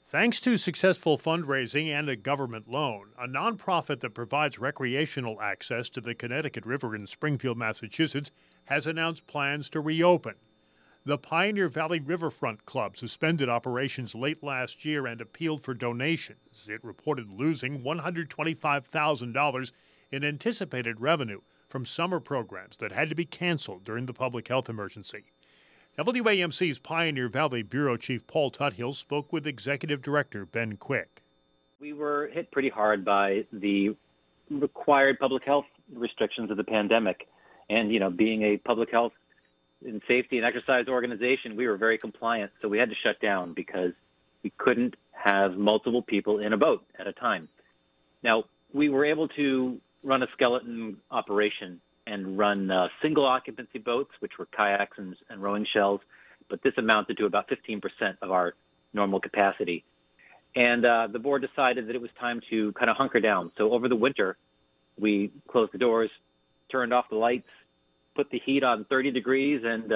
Thanks to successful fundraising and a government loan, a nonprofit that provides recreational access to the Connecticut River in Springfield, Massachusetts, has announced plans to reopen. The Pioneer Valley Riverfront Club suspended operations late last year and appealed for donations. It reported losing $125,000 in anticipated revenue from summer programs that had to be canceled during the public health emergency. WAMC's Pioneer Valley Bureau Chief Paul Tuthill spoke with Executive Director Ben Quick. We were hit pretty hard by the required public health restrictions of the pandemic. And, being a public health and safety and exercise organization, we were very compliant. So we had to shut down because we couldn't have multiple people in a boat at a time. Now, we were able to run a skeleton operation and run single occupancy boats, which were kayaks and rowing shells, but this amounted to about 15% of our normal capacity. And the board decided that it was time to kind of hunker down. So over the winter, we closed the doors, turned off the lights, put the heat on 30 degrees, and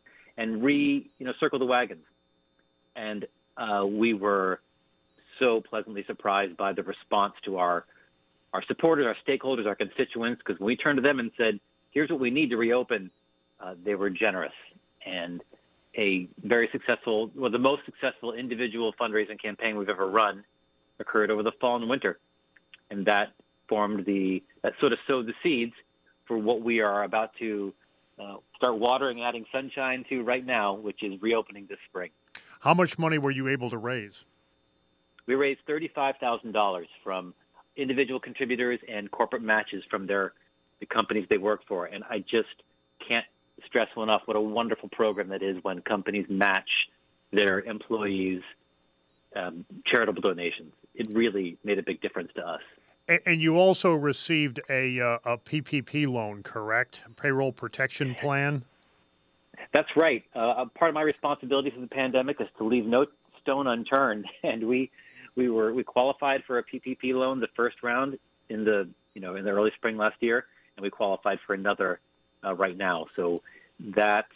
circled the wagons. And we were so pleasantly surprised by the response to our supporters, our stakeholders, our constituents, because when we turned to them and said, here's what we need to reopen, they were generous. And a very successful, the most successful individual fundraising campaign we've ever run occurred over the fall and winter. And that sort of sowed the seeds for what we are about to start watering, adding sunshine to right now, which is reopening this spring. How much money were you able to raise? We raised $35,000 from individual contributors and corporate matches from the companies they work for. And I just can't stress enough what a wonderful program that is when companies match their employees' charitable donations. It really made a big difference to us. And you also received a PPP loan, correct? Payroll Protection Plan? That's right. Part of my responsibility for the pandemic is to leave no stone unturned. And we qualified for a PPP loan the first round in the early spring last year, and we qualified for another right now. So that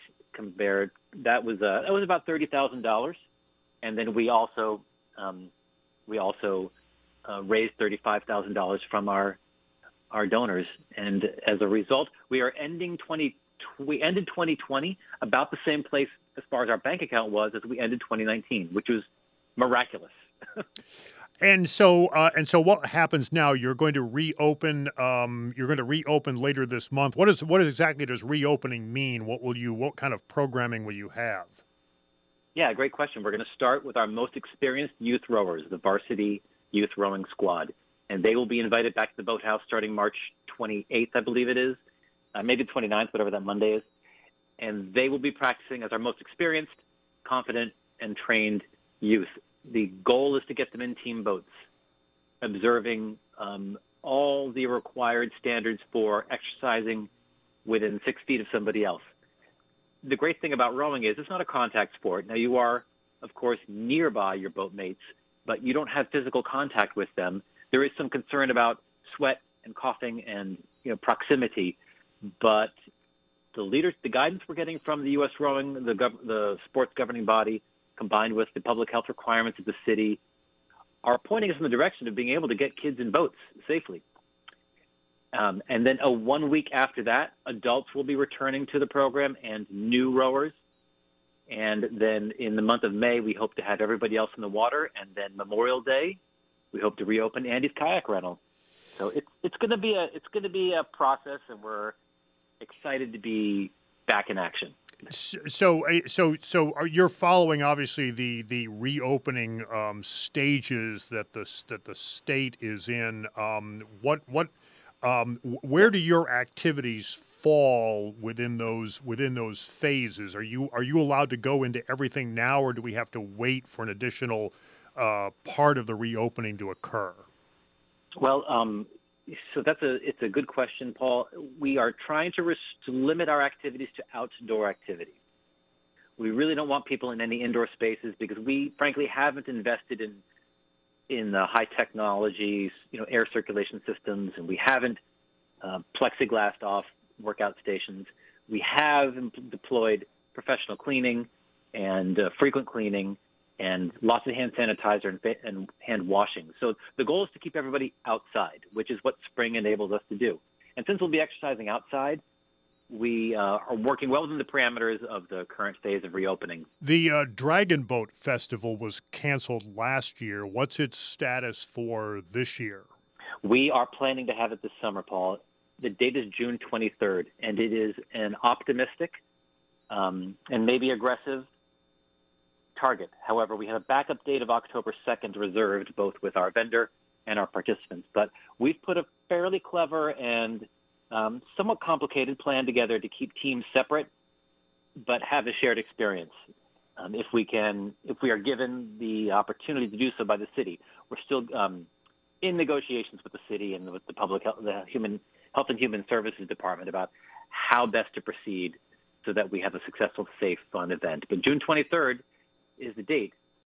was about $30,000, and then we also raised $35,000 from our donors, and as a result, we ended 2020 about the same place as far as our bank account was as we ended 2019, which was miraculous. And so what happens now? You're going to reopen. You're going to reopen later this month. What exactly does reopening mean? What kind of programming will you have? Yeah, great question. We're going to start with our most experienced youth rowers, the varsity youth rowing squad, and they will be invited back to the boathouse starting March 28th, I believe it is, maybe 29th, whatever that Monday is, and they will be practicing as our most experienced, confident, and trained youth. The goal is to get them in team boats, observing all the required standards for exercising within 6 feet of somebody else. The great thing about rowing is it's not a contact sport. Now, you are, of course, nearby your boatmates, but you don't have physical contact with them. There is some concern about sweat and coughing and proximity, but the guidance we're getting from the U.S. Rowing, the sports governing body, combined with the public health requirements of the city, are pointing us in the direction of being able to get kids in boats safely. And then 1 week after that, adults will be returning to the program and new rowers. And then in the month of May, we hope to have everybody else in the water. And then Memorial Day, we hope to reopen Andy's kayak rental. So it's going to be a process, and we're excited to be back in action. So you're following obviously the reopening stages that the state is in. Where do your activities fall within those phases? Are you allowed to go into everything now, or do we have to wait for an additional part of the reopening to occur? Well, so it's a good question, Paul. We are trying to limit our activities to outdoor activity. We really don't want people in any indoor spaces because we, frankly, haven't invested in the high technologies, air circulation systems, and we haven't plexiglassed off workout stations. We have deployed professional cleaning and frequent cleaning, and lots of hand sanitizer and hand washing. So the goal is to keep everybody outside, which is what spring enables us to do. And since we'll be exercising outside, we are working well within the parameters of the current phase of reopening. The Dragon Boat Festival was canceled last year. What's its status for this year? We are planning to have it this summer, Paul. The date is June 23rd, and it is an optimistic and maybe aggressive target. However, we have a backup date of October 2nd reserved, both with our vendor and our participants. But we've put a fairly clever and somewhat complicated plan together to keep teams separate, but have a shared experience. If we are given the opportunity to do so by the city, we're still in negotiations with the city and with the public health, the Health and Human Services Department about how best to proceed so that we have a successful, safe, fun event. But June 23rd is the date.